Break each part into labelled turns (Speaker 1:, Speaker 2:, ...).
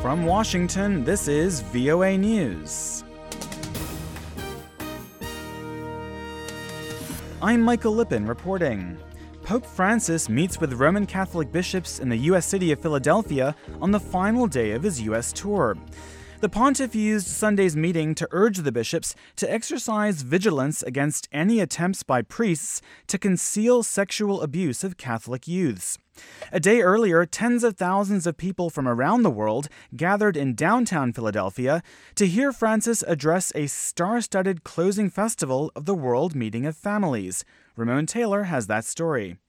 Speaker 1: From Washington, this is VOA News. I'm Michael Lippin reporting. Pope Francis meets with Roman Catholic bishops in the U.S. city of Philadelphia on the final day of his U.S. tour. The pontiff used Sunday's meeting to urge the bishops to exercise vigilance against any attempts by priests to conceal sexual abuse of Catholic youths. A day earlier, tens of thousands of people from around the world gathered in downtown Philadelphia to hear Francis address a star-studded closing festival of the World Meeting of Families. Ramon Taylor has that story.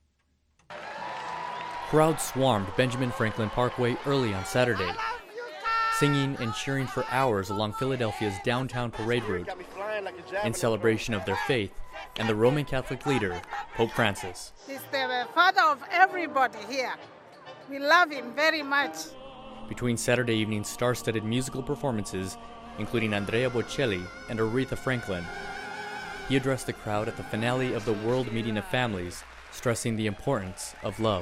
Speaker 2: Crowds swarmed Benjamin Franklin Parkway early on Saturday, singing and cheering for hours along Philadelphia's downtown parade route in celebration of their faith and the Roman Catholic leader, Pope Francis.
Speaker 3: He's the father of everybody here. We love him very much.
Speaker 2: Between Saturday evening's star-studded musical performances, including Andrea Bocelli and Aretha Franklin, he addressed the crowd at the finale of the World Meeting of Families, stressing the importance of love.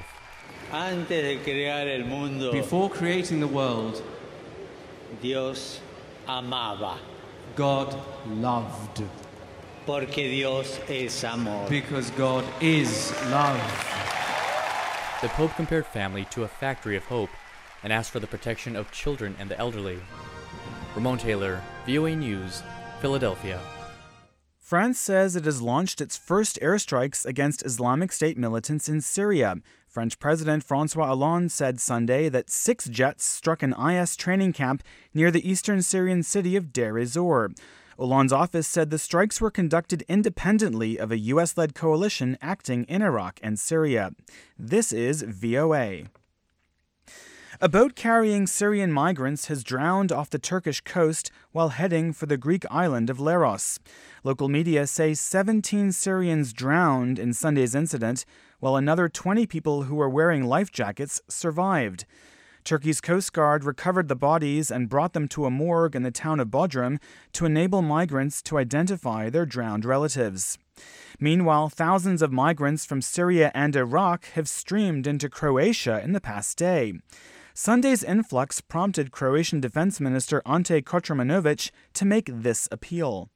Speaker 4: Before creating the world,
Speaker 5: Dios amaba.
Speaker 4: God loved.
Speaker 5: Porque Dios es amor.
Speaker 4: Because God is love.
Speaker 2: The Pope compared family to a factory of hope and asked for the protection of children and the elderly. Ramon Taylor, VOA News, Philadelphia.
Speaker 1: France says it has launched its first airstrikes against Islamic State militants in Syria. French President François Hollande said Sunday that 6 jets struck an IS training camp near the eastern Syrian city of Deir ez-Zor. Hollande's office said the strikes were conducted independently of a U.S.-led coalition acting in Iraq and Syria. This is VOA. A boat carrying Syrian migrants has drowned off the Turkish coast while heading for the Greek island of Leros. Local media say 17 Syrians drowned in Sunday's incident, while another 20 people who were wearing life jackets survived. Turkey's Coast Guard recovered the bodies and brought them to a morgue in the town of Bodrum to enable migrants to identify their drowned relatives. Meanwhile, thousands of migrants from Syria and Iraq have streamed into Croatia in the past day. Sunday's influx prompted Croatian Defense Minister Ante Kotromanovic to make this appeal.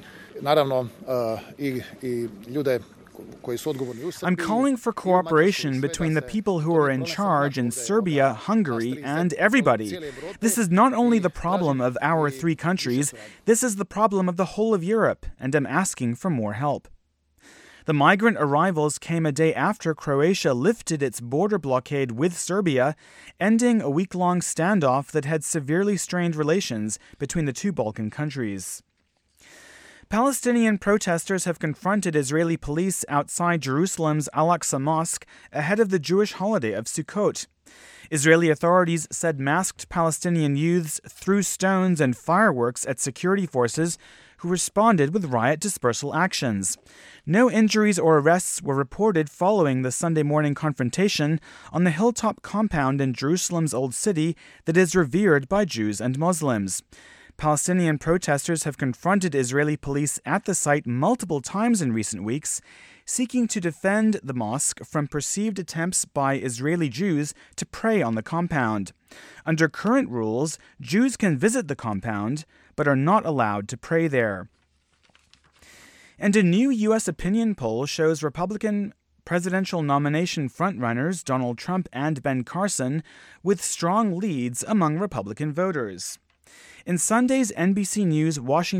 Speaker 1: I'm calling for cooperation between the people who are in charge in Serbia, Hungary, and everybody. This is not only the problem of our 3 countries, this is the problem of the whole of Europe, and I'm asking for more help. The migrant arrivals came a day after Croatia lifted its border blockade with Serbia, ending a week-long standoff that had severely strained relations between the 2 Balkan countries. Palestinian protesters have confronted Israeli police outside Jerusalem's Al-Aqsa Mosque ahead of the Jewish holiday of Sukkot. Israeli authorities said masked Palestinian youths threw stones and fireworks at security forces who responded with riot dispersal actions. No injuries or arrests were reported following the Sunday morning confrontation on the hilltop compound in Jerusalem's Old City that is revered by Jews and Muslims. Palestinian protesters have confronted Israeli police at the site multiple times in recent weeks, seeking to defend the mosque from perceived attempts by Israeli Jews to prey on the compound. Under current rules, Jews can visit the compound, but are not allowed to pray there. And a new U.S. opinion poll shows Republican presidential nomination frontrunners Donald Trump and Ben Carson with strong leads among Republican voters. In Sunday's NBC News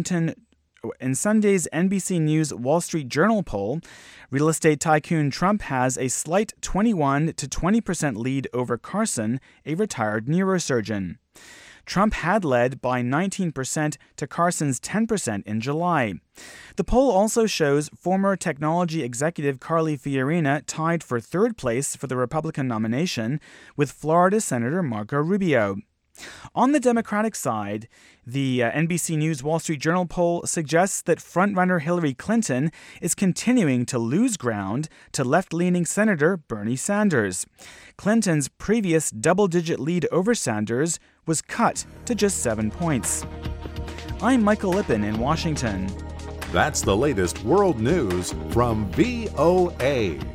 Speaker 1: Wall Street Journal poll, real estate tycoon Trump has a slight 21 to 20% lead over Carson, a retired neurosurgeon. Trump had led by 19% to Carson's 10% in July. The poll also shows former technology executive Carly Fiorina tied for 3rd place for the Republican nomination with Florida Senator Marco Rubio. On the Democratic side, the NBC News Wall Street Journal poll suggests that frontrunner Hillary Clinton is continuing to lose ground to left-leaning Senator Bernie Sanders. Clinton's previous double-digit lead over Sanders was cut to just 7 points. I'm Michael Lippin in Washington.
Speaker 6: That's the latest world news from VOA.